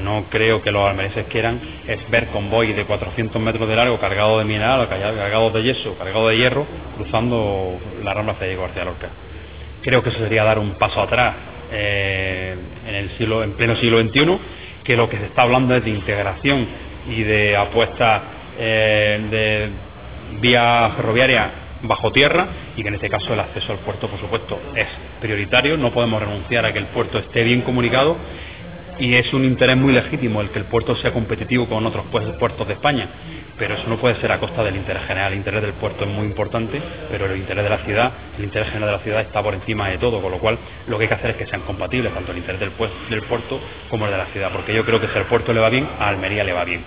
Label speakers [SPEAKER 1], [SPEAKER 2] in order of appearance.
[SPEAKER 1] no creo que los almerienses quieran es ver convoy de 400 metros de largo cargado de mineral, cargado de yeso, cargado de hierro, cruzando la Rambla Federico García Lorca. Creo que eso sería dar un paso atrás en pleno siglo XXI, que lo que se está hablando es de integración y de apuesta de vía ferroviaria bajo tierra, y que en este caso el acceso al puerto, por supuesto, es prioritario. No podemos renunciar a que el puerto esté bien comunicado, y es un interés muy legítimo el que el puerto sea competitivo con otros puertos de España, pero eso no puede ser a costa del interés general. El interés del puerto es muy importante, pero el interés de la ciudad, el interés general de la ciudad está por encima de todo, con lo cual lo que hay que hacer es que sean compatibles tanto el interés del puerto como el de la ciudad, porque yo creo que si al puerto le va bien, a Almería le va bien.